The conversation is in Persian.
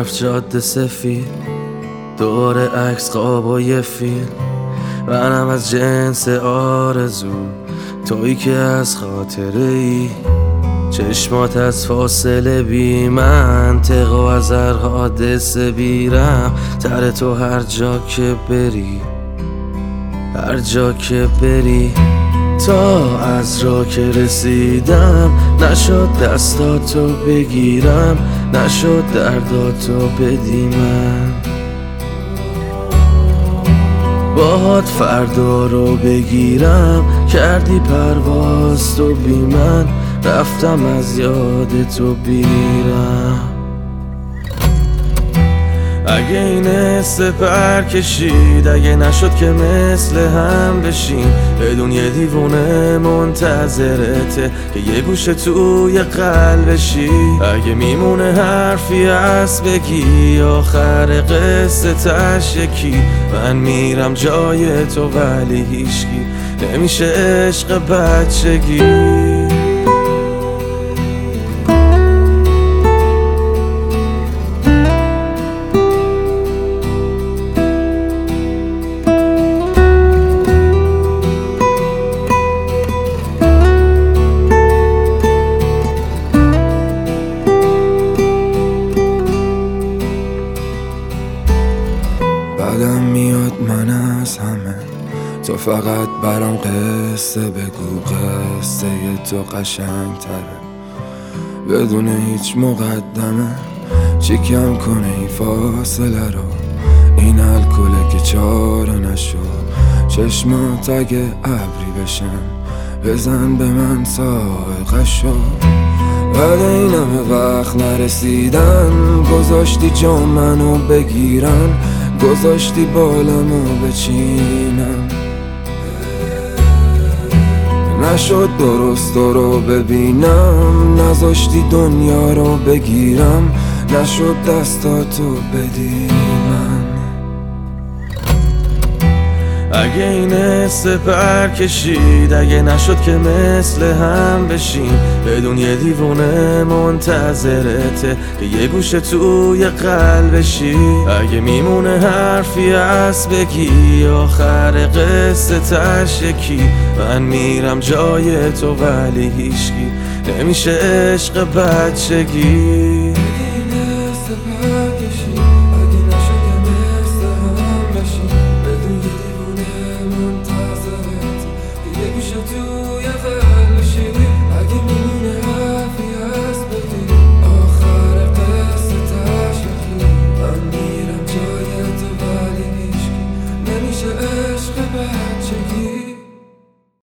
طرف جاده سفید، دور عکس خواب و یه فیلم. منم از جنس آرزو، تویی که از خاطره ای. چشمات از فاصله بی منطق و از هر حادثه بیرم تر تو هر جا که بری، هر جا که بری. تا از راه که رسیدم نشد دستاتو بگیرم، نشد درداتو بدی من. باهات فردا رو بگیرم، کردی پرواز تو بی من، رفتم از یاد تو بیرم. اگه این سپر کشید، اگه نشد که مثل هم بشیم، بدون یه دیوونه منتظرته که یه گوشه توی قلبشی. اگه میمونه حرفی هست بگی، آخر قصه تش یکی. من میرم جای تو ولی هیچکی نمیشه عشق بچگی. بعدم میاد من از همه، تو فقط برام قصه بگو، قصه تو قشنگ تره بدون هیچ مقدمه. چی کم کنه این فاصله رو، این الکله که چاره نشد. چشمات اگه ابری بشن بزن به من سائقشو. بعد این همه وقت نرسیدن، گذاشتی جا منو بگیرن، گذاشتی بالمو بچینم. نشد درست رو ببینم، نذاشتی دنیا رو بگیرم، نشد دستاتو بدی من. اگه این سپر کشید، اگه نشد که مثل هم بشیم، بدون یه دیوونه منتظرته که یه گوشه توی قلبشی. اگه میمونه حرفی هست بگی، آخر قصه تش یکی. من میرم جای تو ولی هیچکی نمیشه عشق بچگی.